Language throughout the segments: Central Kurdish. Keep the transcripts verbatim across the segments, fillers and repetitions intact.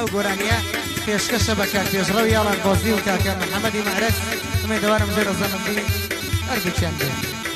ئەو گۆرانیە پێشکەشە بە کار پێشڕەوی یاڵان بۆزی و کاکە محەممەدی مەعرەس ئەمێدەوارم زۆرە زەمەندی هەردووچیان بێن.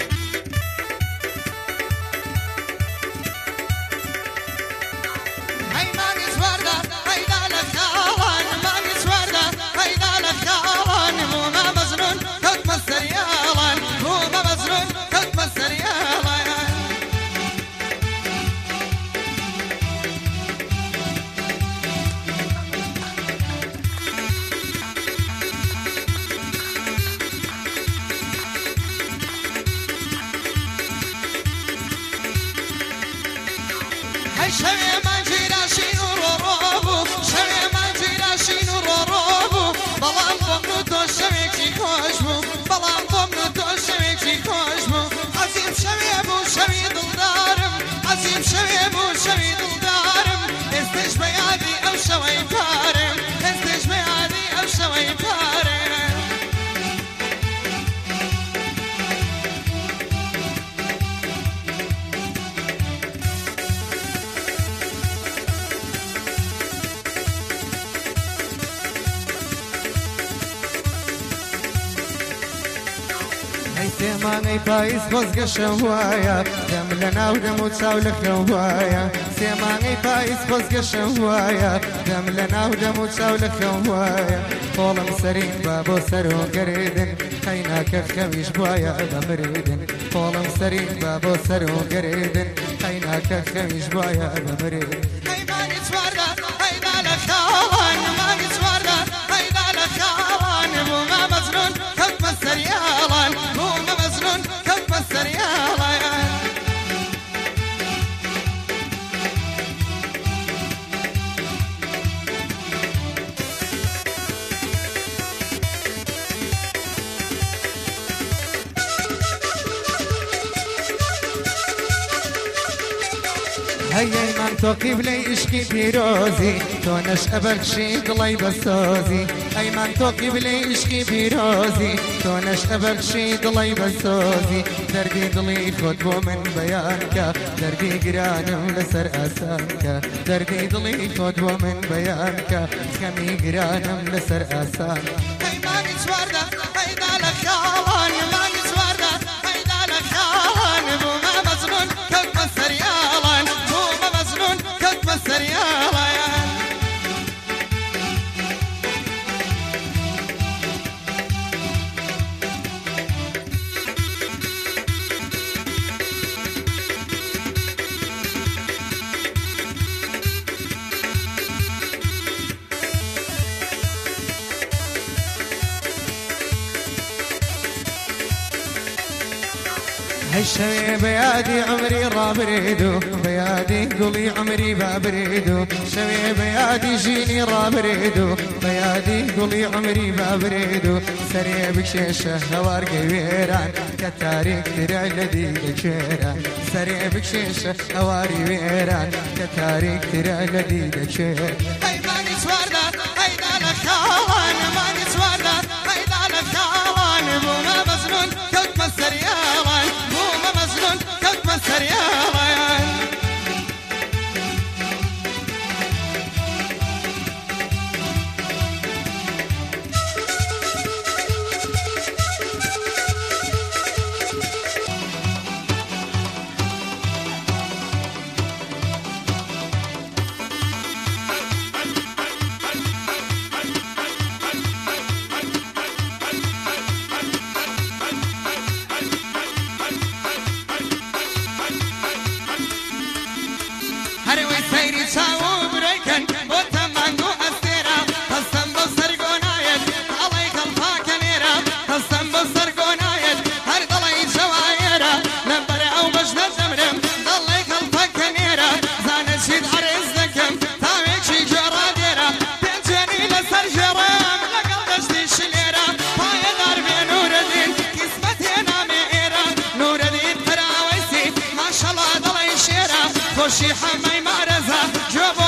شوي ما جينا شينو روبو شوي ما جينا شينو روبو بلان ضمن تو شوي كي كوشبو بلان ضمن تو شوي كي كوشبو عزيم شوي ابو شوي دلدارم عزيم شوي ابو شوي دلدارم استش بيادي او شوي بارم استش بيادي او شوي بارم سێمانەی پاییز خۆزگەشە وایە دەم لە ناو دەم و چاو لە خەو وایە سێمانەی پاییز خۆزگەشە وایە دەم لە ناو دەم و چاو لە خەو وایە خۆڵم سەرین با بۆ سەرۆگەردن قەیناکە خەویش وایە بەمردن خۆڵم سەرین با بۆ سەرۆگەردن قەیناکە خەویش وایە بەمردن هەیمانی چواردا هەیدا لە خاوان مانی چواردا هەیدا لە خاوان بوومە مەزنون کەوتمە سەریاڵان بوومە مەزنون کەوتمە سەریاڵان هەیەی من تۆقی بلەی عشقی پیرۆزی تۆ نەش ئەبەرچی دڵی بەسۆزی ئەی من تۆقی بلەی عشقی پیرۆزی تۆ نەش ئەبەرچی دڵی بەسۆزی دەردی دڵی خۆت بۆ من بەیانکە دەردی گرانم لەسەر ئاسانکە دەردی دڵی خۆت بۆ من بەیانکە خەمی گرانم لەسەر ئاسان هەیمانی چواردا هەیدا لە خاوان مانی چواردا هەیدا لە خاوان بوومە مەزنون کەوتمە سەریاڵان بوومە مەزنون کەوتمە سەریاڵان هالشوي بيادي عمري رابريدو بيادي قولي عمري بابريدو شوي بيادي جيني رابريدو بيادي قولي عمري بابريدو سريع بكشيشة هوار قويران كتاريك ترى الذي لكيران سريع بكشيشة هواري ويران كتاريك ترى الذي لكيران هيماني سواردا هيدا لخوان ماني سواردا هيدا لخوان بوما مزنون كوتما سريالان بوما مزنون كوتما سريالان خوشي حماي معرزة جواب